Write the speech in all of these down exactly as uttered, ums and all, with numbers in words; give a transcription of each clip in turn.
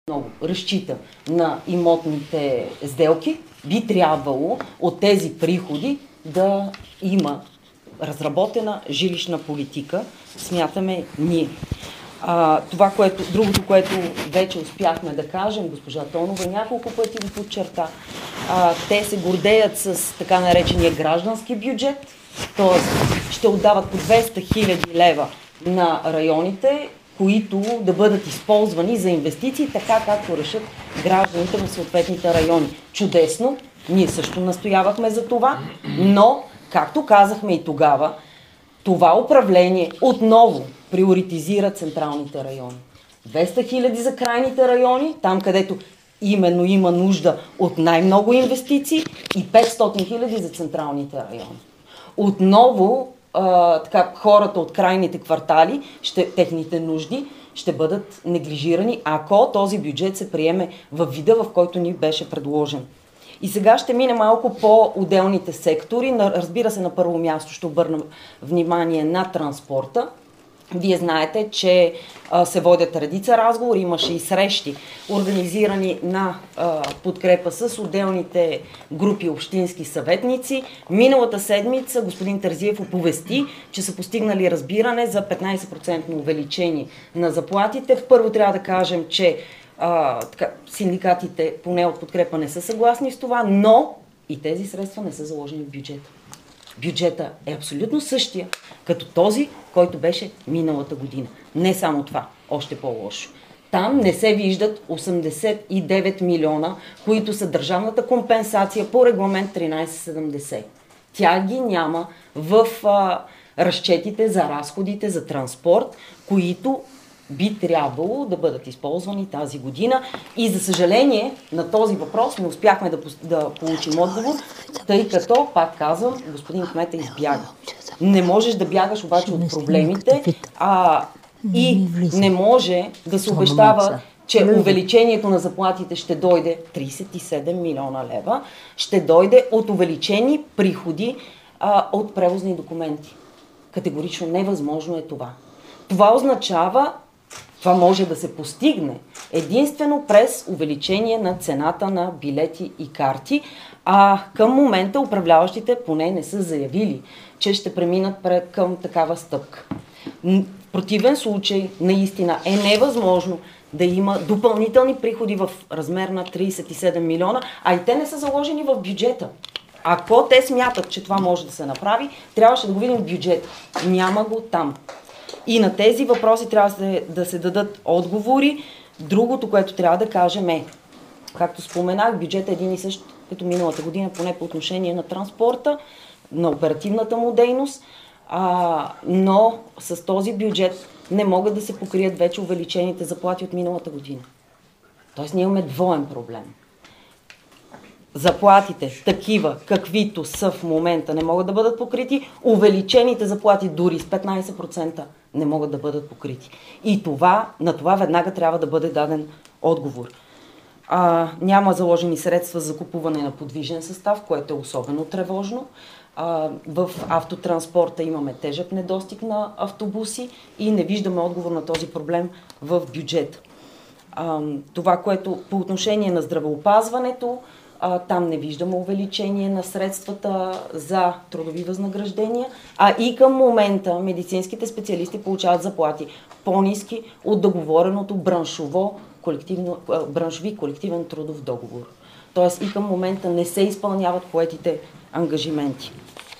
много разчита на имотните сделки, би трябвало от тези приходи да има разработена жилищна политика, смятаме ние. А, това, което, другото, което вече успяхме да кажем, госпожа Тонова няколко пъти го подчерта, а, те се гордеят с така наречения граждански бюджет, т.е. ще отдават по двеста хиляди лева на районите, които да бъдат използвани за инвестиции, така както решат гражданите в съответните райони. Чудесно, ние също настоявахме за това, но, както казахме и тогава, това управление отново приоритизира централните райони. двеста хиляди за крайните райони, там където именно има нужда от най-много инвестиции, и петстотин хиляди за централните райони. Отново а, така, хората от крайните квартали, ще, техните нужди ще бъдат неглижирани, ако този бюджет се приеме в вида, в който ни беше предложен. И сега ще мине малко по отделните сектори. Разбира се, на първо място ще обърна внимание на транспорта. Вие знаете, че а, се водят редица разговори, имаше и срещи, организирани на а, подкрепа с отделните групи общински съветници. Миналата седмица господин Терзиев оповести, че са постигнали разбиране за петнайсет процента увеличение на заплатите. Първо трябва да кажем, че а, така, синдикатите поне от подкрепа не са съгласни с това, но и тези средства не са заложени в бюджета. Бюджета е абсолютно същия, като този, който беше миналата година. Не само това, още по-лошо. Там не се виждат осемдесет и девет милиона, които са държавната компенсация по регламент тринайсет седемдесет. Тя ги няма в а, разчетите за разходите за транспорт, които би трябвало да бъдат използвани тази година. И за съжаление на този въпрос не успяхме да, да получим отговор, тъй като, пак казвам, господин кмета избяга. Не можеш да бягаш обаче от проблемите, а и не може да се обещава, че увеличението на заплатите ще дойде трийсет и седем милиона лева, ще дойде от увеличени приходи а, от превозни документи. Категорично невъзможно е това. Това означава, това може да се постигне единствено през увеличение на цената на билети и карти, а към момента управляващите поне не са заявили, че ще преминат към такава стъпка. В противен случай наистина е невъзможно да има допълнителни приходи в размер на трийсет и седем милиона, а и те не са заложени в бюджета. Ако те смятат, че това може да се направи, трябваше да го видим в бюджета. Няма го там. И на тези въпроси трябва да се, да се дадат отговори. Другото, което трябва да кажем е, както споменах, бюджет е един и същ като миналата година, поне по отношение на транспорта, на оперативната му дейност, а, но с този бюджет не могат да се покрият вече увеличените заплати от миналата година. Тоест ние имаме двоен проблем. Заплатите, такива каквито са в момента, не могат да бъдат покрити. Увеличените заплати дори с петнайсет процента не могат да бъдат покрити. И това, на това веднага трябва да бъде даден отговор. А, няма заложени средства за закупуване на подвижен състав, което е особено тревожно. А, в автотранспорта имаме тежък недостиг на автобуси и не виждаме отговор на този проблем в бюджета. А, това, което по отношение на здравеопазването, А, там не виждаме увеличение на средствата за трудови възнаграждения, а и към момента медицинските специалисти получават заплати по-ниски от договореното браншово, колективно, браншови колективен трудов договор. Тоест и към момента не се изпълняват поетите ангажименти.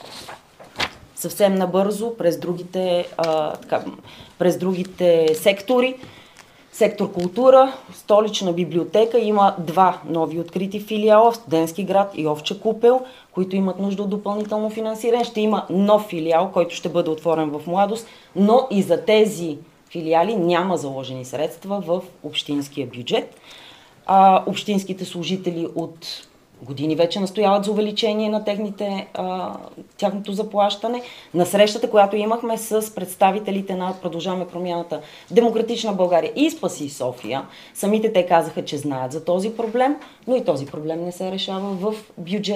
Съвсем набързо през другите, а, така, през другите сектори. Сектор култура, Столична библиотека има два нови открити филиала в Студентски град и Овча купел, които имат нужда от допълнително финансиране. Ще има нов филиал, който ще бъде отворен в Младост, но и за тези филиали няма заложени средства в общинския бюджет. А, общинските служители от години вече настояват за увеличение на техните, а, тяхното заплащане. На срещата, която имахме с представителите на Продължаваме промяната, Демократична България и Спаси София, самите те казаха, че знаят за този проблем, но и този проблем не се решава в бюджета.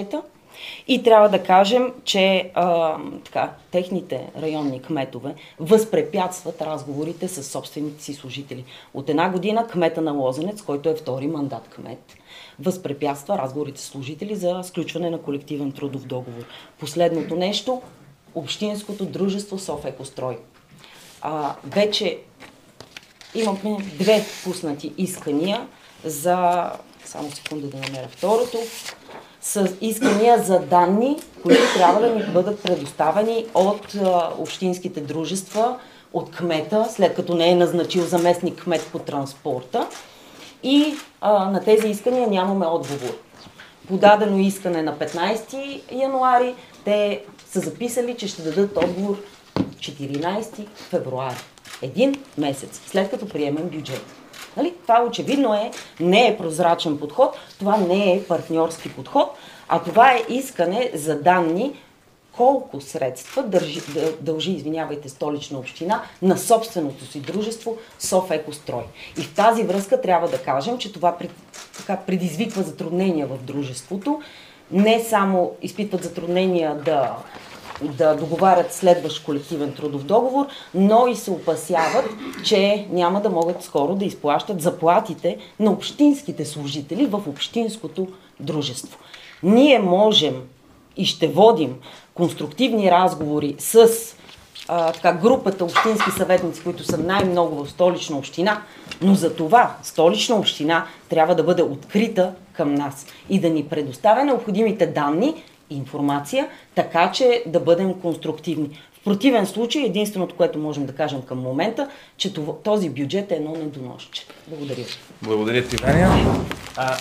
И трябва да кажем, че а, така, техните районни кметове възпрепятстват разговорите с собствените си служители. От една година кмета на Лозенец, който е втори мандат кмет, възпрепятства разговорите с служители за сключване на колективен трудов договор. Последното нещо, Общинското дружество Софекострой. А, вече имаме две пуснати искания за... Само секунда да намеря второто. С искания за данни, които трябва да ни бъдат предоставени от а, общинските дружества, от кмета, след като не е назначил заместник кмет по транспорта. И а, на тези искания нямаме отговор. Подадено искане на петнайсети януари, те са записали, че ще дадат отговор четиринайсети февруари. Един месец, след като приемем бюджет. Нали? Това очевидно е, не е прозрачен подход, това не е партньорски подход, а това е искане за данни колко средства държи, дължи, извинявайте, Столична община на собственото си дружество Софекострой. И в тази връзка трябва да кажем, че това пред, така, предизвиква затруднения в дружеството. Не само изпитват затруднения да, да договарят следващ колективен трудов договор, но и се опасяват, че няма да могат скоро да изплащат заплатите на общинските служители в общинското дружество. Ние можем и ще водим конструктивни разговори с а, така, групата общински съветници, които са най-много в Столична община, но за това Столична община трябва да бъде открита към нас и да ни предоставя необходимите данни и информация, така че да бъдем конструктивни. В противен случай, единственото, което можем да кажем към момента, че този бюджет е едно недоносче. Благодаря. Благодаря ти, Ваня. А,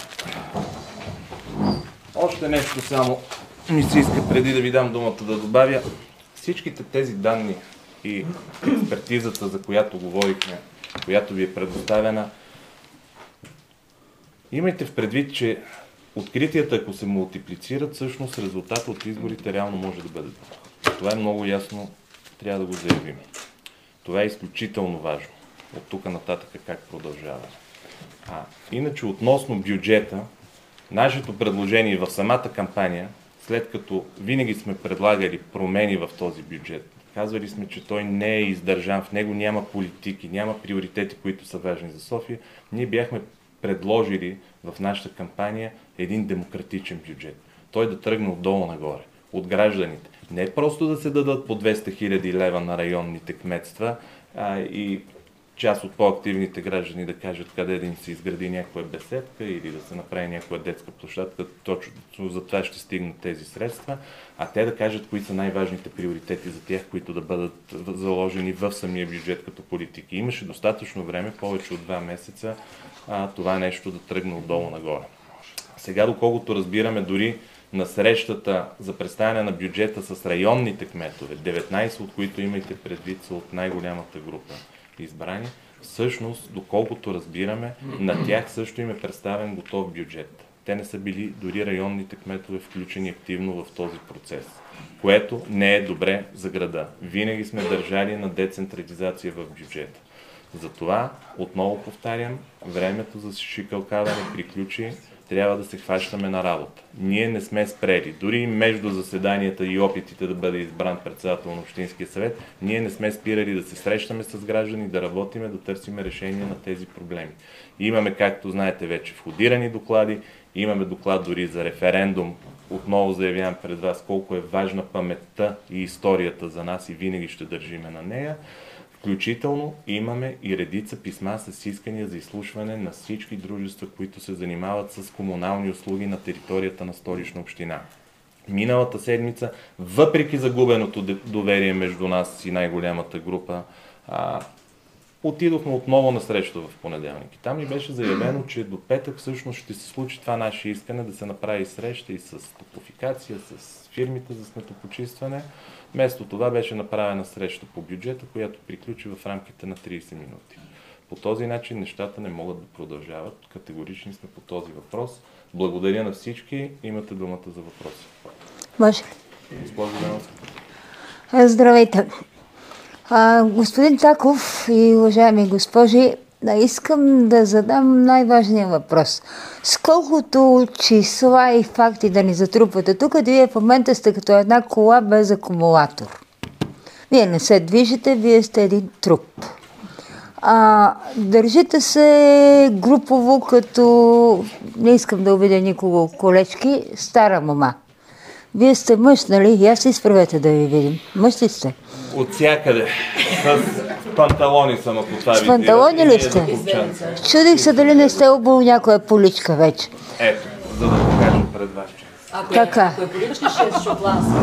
още нещо само ми се иска преди да ви дам думата да добавя. Всичките тези данни и експертизата, за която говорихме, която ви е предоставена, имайте в предвид, че откритията, ако се мултиплицират, всъщност резултата от изборите реално може да бъде. Това е много ясно, трябва да го заявим. Това е изключително важно. От тук нататък как продължава. А, иначе относно бюджета, нашето предложение в самата кампания, след като винаги сме предлагали промени в този бюджет, казвали сме, че той не е издържан, в него няма политики, няма приоритети, които са важни за София, ние бяхме предложили в нашата кампания един демократичен бюджет. Той да тръгне отдолу нагоре, от гражданите. Не просто да се дадат по двеста хиляди лева на районните кметства а, и част от по-активните граждани да кажат къде да им се изгради някоя беседка или да се направи някоя детска площадка, точно за това ще стигнат тези средства, а те да кажат кои са най-важните приоритети за тях, които да бъдат заложени в самия бюджет като политики. Имаше достатъчно време, повече от два месеца, а, това нещо да тръгне отдолу нагоре. Сега, доколкото разбираме, дори на срещата за представяне на бюджета с районните кметове, деветнайсет от които, имайте предвид, са от най-голямата група избрани, всъщност, доколкото разбираме, на тях също им е представен готов бюджет. Те не са били дори районните кметове включени активно в този процес, което не е добре за града. Винаги сме държали на децентрализация в бюджета. Затова, отново повтарям, времето за шикалкаване приключи, трябва да се хващаме на работа. Ние не сме спрели. Дори между заседанията и опитите да бъде избран председател на Общинския съвет, ние не сме спирали да се срещаме с граждани, да работиме, да търсиме решение на тези проблеми. Имаме, както знаете, вече входирани доклади, имаме доклад дори за референдум. Отново заявявам пред вас колко е важна паметта и историята за нас и винаги ще държиме на нея. Включително имаме и редица писма с искания за изслушване на всички дружества, които се занимават с комунални услуги на територията на Столична община. Миналата седмица, въпреки загубеното доверие между нас и най-голямата група, а, отидохме отново на среща в понеделник. Там ни беше заявено, че до петък всъщност ще се случи това наше искане да се направи среща и с топлофикация, с фирмите за сметопочистване. Вместо това беше направена среща по бюджета, която приключи в рамките на трийсет минути. По този начин нещата не могат да продължават. Категорични сме по този въпрос. Благодаря на всички. Имате думата за въпроси. Може. Госпожо Леновска. Здравейте. А, господин Таков и уважаеми госпожи, Да, искам да задам най-важния въпрос. С колкото числа и факти да ни затрупвате тук, вие в момента сте като една кола без акумулатор. Вие не се движите, вие сте един труп. А, държите се групово, като не искам да обидя никого, колечки, стара мама. Вие сте мъж, нали? Я се изправете да ви видим. Мъж ли сте? От всякъде. С панталони съм, ако това С панталони ли сте? Чудих се дали не сте обул някоя поличка вече. Ето, за да покажа пред вас. Ако Така. е поличка, ще е шотландска.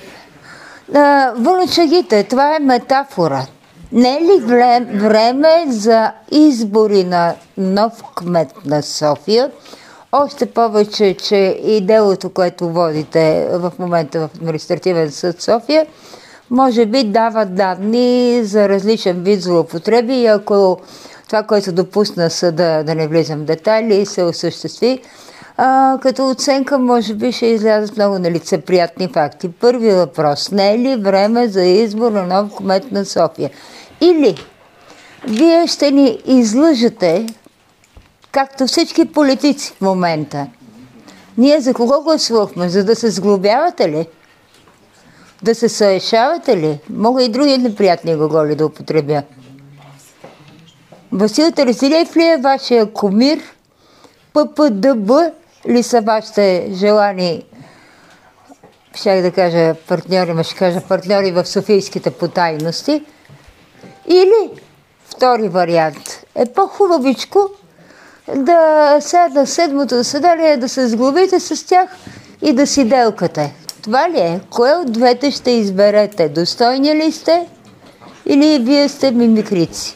Вълчагите, това е метафора. Не е ли време за избори на нов кмет на София? Още повече, че и делото, което водите в момента в Административен съд София, може би дава данни за различен вид злоупотреби и ако това, което допусна съда, да не влизам в детайли, се осъществи, а, като оценка може би ще излязат много нелицеприятни факти. Първи въпрос. Не е ли време за избор на нов кмет на София? Или вие ще ни излъжете, както всички политици в момента. Ние за кого гласувахме? За да се сглобявате ли? Да се съешавате ли? Мога и други неприятни глаголи да употребя. Васил Терзилиев ли е вашия кумир? П П Д Б ли са вашите желани, щях да кажа партньори, ма ще кажа партньори в софийските потайности? Или, втори вариант, е по-хубавичко да седна в седмото заседание, да се сглобите с тях и да си делкате. Това ли е? Кое от двете ще изберете? Достойни ли сте или вие сте мимикрици?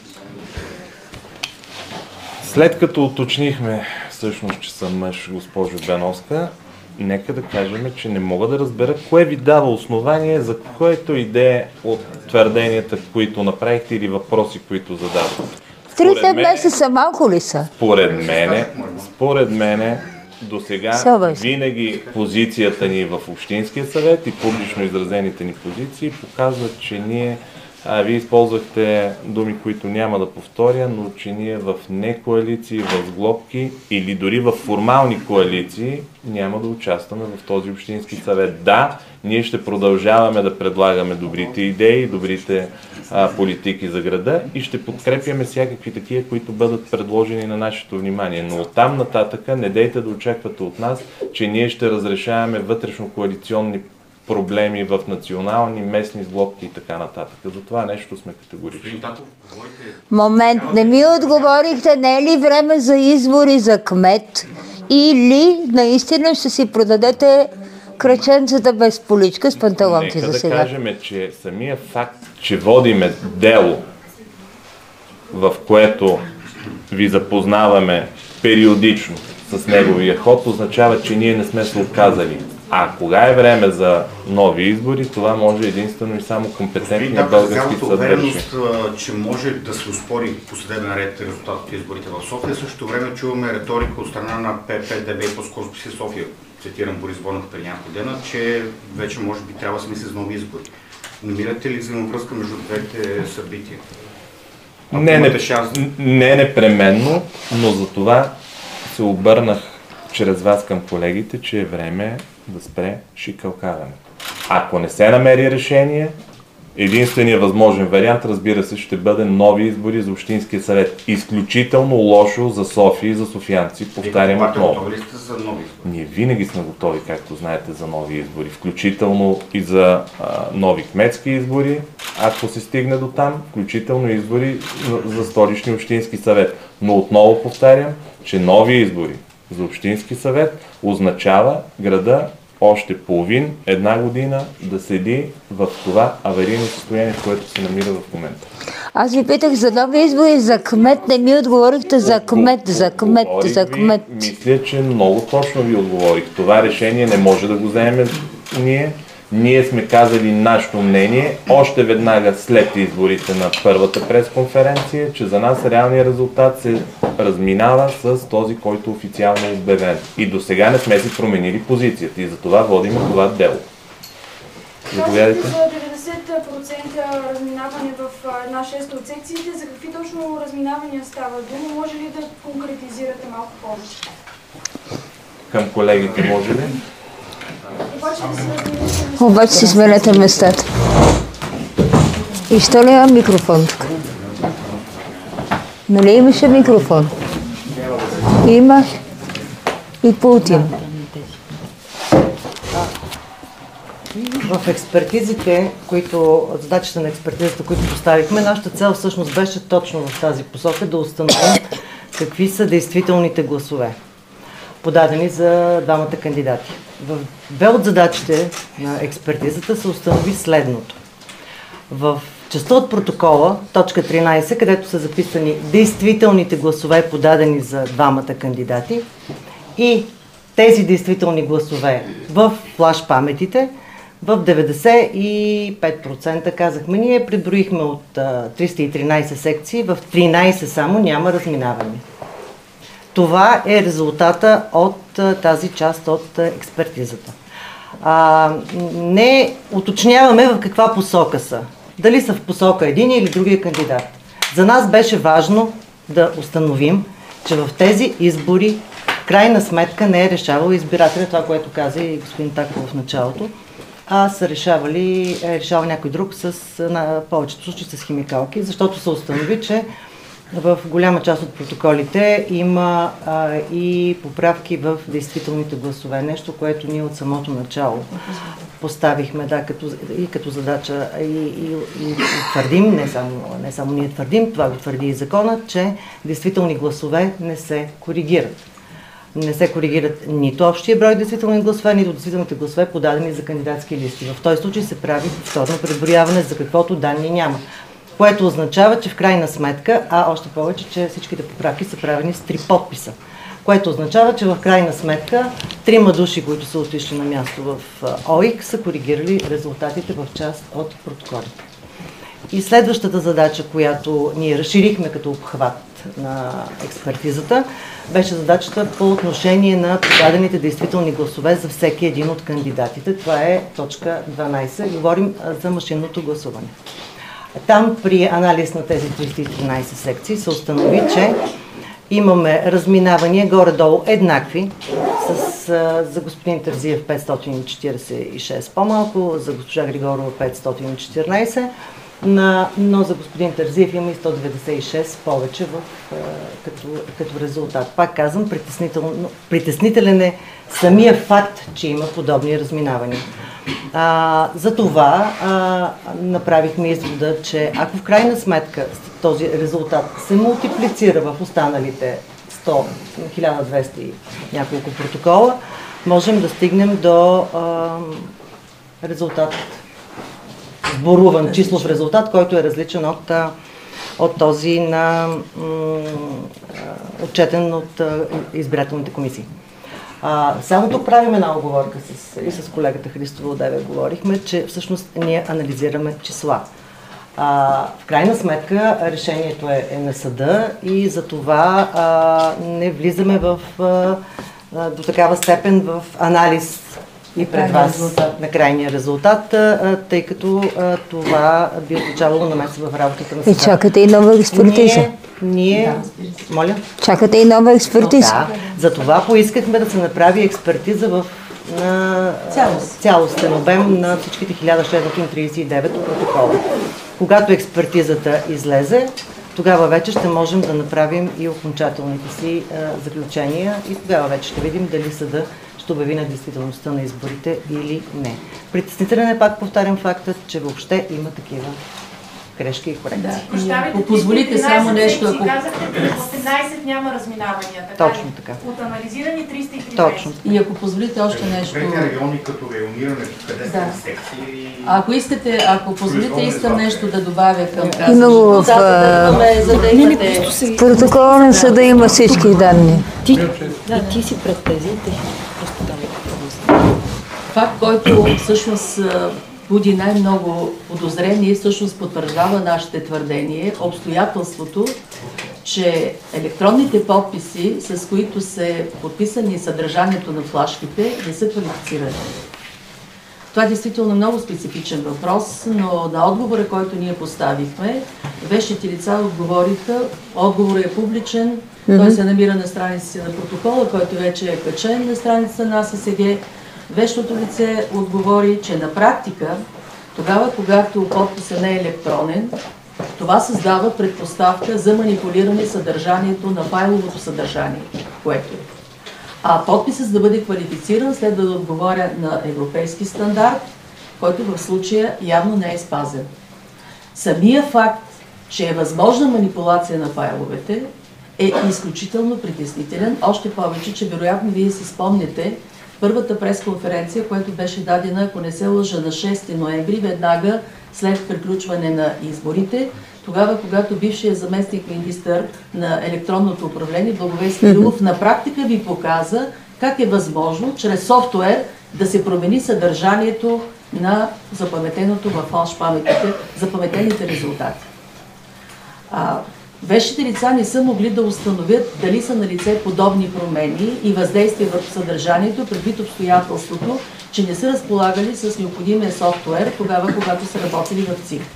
След като уточнихме всъщност, че съм мъж, госпожо Беновска, нека да кажем, че не мога да разбера кое ви дава основание за което идея от твърденията, които направихте или въпроси, които зададохте. Трите месеца малко ли са? Според мене, според мене, до сега винаги позицията ни в Общинския съвет и публично изразените ни позиции показват, че ние, а, вие използвахте думи, които няма да повторя, но че ние в не коалиции, в сглобки или дори в формални коалиции няма да участваме в този Общински съвет. Да, ние ще продължаваме да предлагаме добрите идеи, добрите а, политики за града и ще подкрепяме всякакви такива, които бъдат предложени на нашето внимание. Но оттам нататъка не дейте да очаквате от нас, че ние ще разрешаваме вътрешно-коалиционни проблеми в национални, местни сглобки и така нататък. За това нещо сме категорични. Момент, не ми отговорихте, не е ли време за избори за кмет или наистина ще си продадете краченцата без поличка с панталонки за сега? Нека да кажем, че самия факт, че водиме дело, в което ви запознаваме периодично с неговия ход, означава, че ние не сме се отказали. А кога е време за нови избори, това може единствено и само компетентния български съд да реши. Че може да се успори по съдебен ред резултат от изборите в София. В същото време чуваме риторика от страна на П П Д Б и по-скоро си София, цитирам Борис Бонев преди няколко дена, че вече може би трябва да се мисли за нови избори. Намирате ли взаимовръзка между двете събития? Не, не, не непременно, но за това се обърнах чрез вас към колегите, че е време да спре шикалкаването. Ако не се намери решение, единственият възможен вариант, разбира се, ще бъде нови избори за Общинския съвет. Изключително лошо за София и за софиянци, повтарям отново. Готови ли сте за нови избори? Ние винаги сме готови, както знаете, за нови избори, включително и за а, нови кметски избори, ако се стигне до там, включително избори за Столични Общински съвет. Но отново повтарям, че нови избори за Общински съвет означава града още половин, една година да седи в това аварийно състояние, в което се намира в момента. Аз ви питах за нови избори, за кмет, не ми отговорихте за кмет, за кмет, за кмет. Ви, мисля, че много точно ви отговорих. Това решение не може да го вземем ние. Ние сме казали нашето мнение още веднага след изборите на първата пресконференция, че за нас реалният резултат се разминава с този, който официално е обявен. И до сега не сме си променили позицията и за това водим това дело. Заповядайте. деветдесет процента разминаване в една шеста от секциите, за какви точно разминавания става дума? Може ли да конкретизирате малко повече? Към колегите може ли? Обаче да се разминете Обаче си сменете местата. И що ли има микрофон тук? Нали имаше микрофон? Има. И пулт има. В експертизите, които, задачите на експертизата, които поставихме, нашата цел всъщност беше точно в тази посока да установим какви са действителните гласове, подадени за двамата кандидати. В две от задачите на експертизата се установи следното. В частта от протокола, точка тринайсет, където са записани действителните гласове, подадени за двамата кандидати, и тези действителни гласове в флаш паметите, в деветдесет и пет процента казахме, ние преброихме от а, триста и тринайсет секции, в тринайсет само няма разминаване. Това е резултата от а, тази част от а, експертизата. А, не уточняваме в каква посока са. Дали са в посока един или другия кандидат. За нас беше важно да установим, че в тези избори в крайна сметка не е решавал избирателя, това, което каза и господин Таков в началото, а са решавали, е решавал някой друг с, на повечето случаи с химикалки, защото се установи, че в голяма част от протоколите има а, и поправки в действителните гласове. Нещо, което ние от самото начало поставихме, да, като, и като задача и, и, и твърдим, не само, не само ние твърдим, това го твърди и закона, че действителни гласове не се коригират. Не се коригират нито общия брой действителни гласове, нито действителните гласове, подадени за кандидатски листи. В този случай се прави повторно преброяване, за каквото данни няма. Което означава, че в крайна сметка, а още повече, че всичките поправки са правени с три подписа. Което означава, че в крайна сметка трима души, които са отишли на място в ОИК, са коригирали резултатите в част от протоколите. И следващата задача, която ние разширихме като обхват на експертизата, беше задачата по отношение на подадените действителни гласове за всеки един от кандидатите. Това е точка дванайсет. Говорим за машинното гласуване. Там при анализ на тези триста и тринайсет секции се установи, че имаме разминавания горе-долу еднакви, с, за господин Терзиев петстотин четирийсет и шест по-малко, за госпожа Григорова петстотин и четиринайсет, на, но за господин Терзиев има и сто деветдесет и шест повече в, като, като резултат. Пак казвам, притеснителен е самия факт, че има подобни разминавания. А, за това а, направихме извода, че ако в крайна сметка този резултат се мултиплицира в останалите сто, хиляда и двеста и няколко протокола, можем да стигнем до а, резултат, сборуван числов резултат, който е различен от, от този на отчетен от избирателните комисии. А, само тук правим една оговорка с, и с колегата Христова одеве говорихме, че всъщност ние анализираме числа. А, в крайна сметка решението е, е на съда и за това а, не влизаме в, а, до такава степен в анализ и пред вас резултат. На крайния резултат, а, тъй като а, това би означавало намеса в работата на съда. И чакате и нова експертиза. Ние, ние да, моля? Чакате и нова експертиза. Да, за това поискахме да се направи експертиза в на Цялост. цялостен обем на всичките хиляда шестстотин трийсет и девет протокола. Когато експертизата излезе, тогава вече ще можем да направим и окончателните си а, заключения и тогава вече ще видим дали съда ще обяви на действителността на изборите или не. Притеснителен е, пак повтарям, фактът, че въобще има такива грешки и корекции. Да. Ако позволите само нещо, ако... Казахте, че в тринайсет няма разминавания. Така Точно така. От анализирани триста и тринайсет. Точно. И ако позволите още нещо... Трети райони като райониране, къде да. сте секции... Ако искате, ако позволите, искам нещо да добавя към казването. Има го в, в протокола на съда има всички данни. Ти, да, ти си пред тези, ти просто там. Факт, който всъщност буди най-много подозрение и всъщност потвърждава нашите твърдение, обстоятелството, че електронните подписи, с които са подписани съдържанието на флашките, не са квалифицирани. Това е действително много специфичен въпрос, но на отговора, който ние поставихме, вещите лица отговориха, отговорът е публичен, mm-hmm. той се намира на страниците на протокола, който вече е качен на страницата на АССГ. Вещото лице отговори, че на практика, тогава когато подписът не е електронен, това създава предпоставка за манипулиране съдържанието на файловото съдържание, което е. А подписът, за да бъде квалифициран, следва да отговоря на европейски стандарт, който в случая явно не е спазен. Самия факт, че е възможна манипулация на файловете, е изключително притеснителен, още повече, че вероятно вие си спомняте първата пресконференция, която беше дадена, ако не се лъжа, на шести ноември, веднага след приключване на изборите, тогава, когато бившият заместник министър на електронното управление Благовест Кирилов на практика ви показа как е възможно чрез софтуер да се промени съдържанието на запаметеното във фалш паметите, запаметените резултати. А, вещите лица не са могли да установят дали са на лице подобни промени и въздействие върху съдържанието, предвид обстоятелството, че не са разполагали с необходимия софтуер тогава, когато са работили в ЦИК.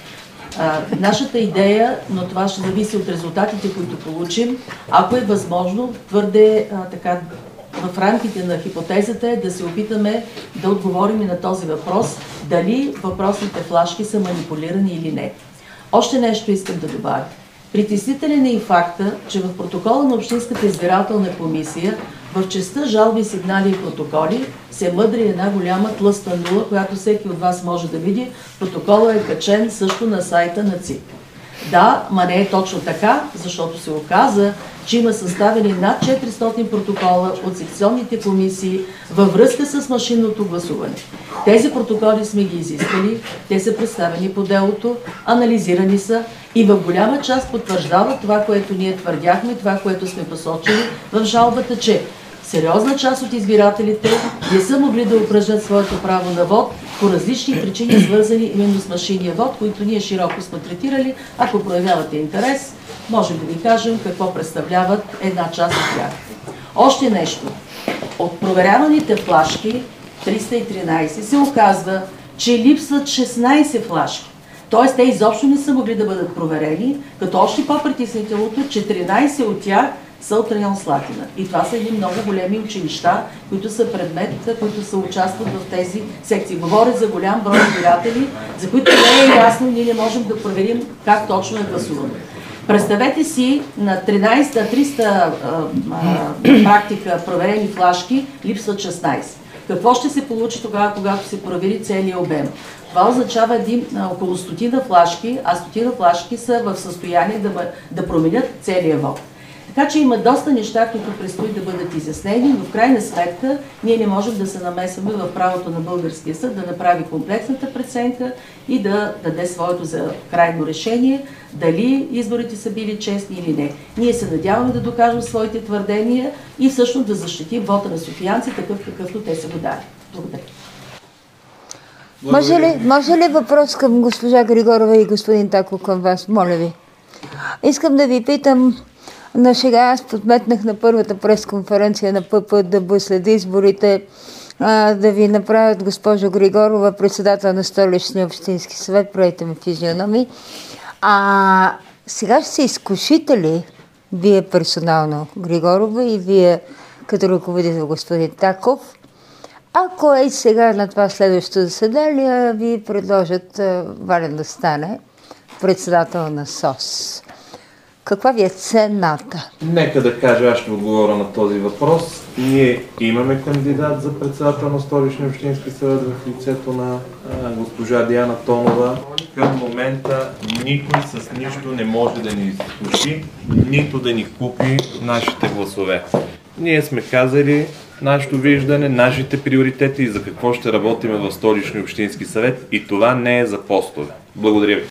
А, нашата идея, но това ще зависи от резултатите, които получим, ако е възможно, твърде а, така, в рамките на хипотезата е да се опитаме да отговорим и на този въпрос, дали въпросните флашки са манипулирани или не. Още нещо искам да добавя. Притеснителен е и факта, че в протокола на Общинската избирателна комисия в частта жалби, сигнали и протоколи се мъдри една голяма тлъста нула, която всеки от вас може да види. Протоколът е качен също на сайта на ЦИК. Да, ма не е точно така, защото се оказа, че има съставени над четиристотин протокола от секционните комисии във връзка с машинното гласуване. Тези протоколи сме ги изискали, те са представени по делото, анализирани са и в голяма част потвърждават това, което ние твърдяхме, това, което сме посочили в жалбата, че сериозна част от избирателите не са могли да упражнят своето право на вод по различни причини, свързани именно с машинния вод, които ние широко сме третирали. Ако проявявате интерес, можем да ви кажем какво представляват една част от тях. Още нещо. От проверяваните флашки, триста и тринайсет, се оказва, че липсват шестнайсет флашки. Т.е. те изобщо не са могли да бъдат проверени, като още по-притеснителното, че тринайсет от тях са от район Слатина. И това са едни много големи училища, които са предмет, които са участват в тези секции. Говоря за голям брой избиратели, за които не е ясно, ние не можем да проверим как точно е гласувано. Представете си на тринайсет, на триста а, а, практика проверени флашки, липсват шестнайсет. Какво ще се получи тогава, когато се провери целият обем? Това означава един, а, около стотина флашки, а стотина флашки са в състояние да, да променят целият вод. Така че има доста неща, които предстои да бъдат изяснени, но в крайна сметка ние не можем да се намесваме в правото на българския съд да направи комплексната преценка и да даде своето за крайно решение, дали изборите са били честни или не. Ние се надяваме да докажем своите твърдения и всъщност да защитим вота на софиянци, такъв какъвто те са го дали. Благодаря. Може ли, може ли въпрос към госпожа Григорова и господин Таков към вас? Моля ви. Искам да ви питам, на шега аз подметнах на първата пресконференция на П П Д Б след изборите а, да ви направят госпожо Григорова, председател на Столичния общински съвет, правите ми физиономи. А сега ще се изкушите ли, вие персонално Григорова и вие като ръководител господин Таков, ако е сега на това следващото заседание ви предложат а, Вален да стане председател на С О С? Каква ви е цената? Нека да кажа, аз ще отговоря на този въпрос. Ние имаме кандидат за председател на Столичния общински съвет в лицето на а, госпожа Диана Тонова. Към момента никой с нищо не може да ни изкуши, нито да ни купи нашите гласове. Ние сме казали нашето виждане, нашите приоритети и за какво ще работим в Столичния общински съвет и това не е за постове. Благодаря ви.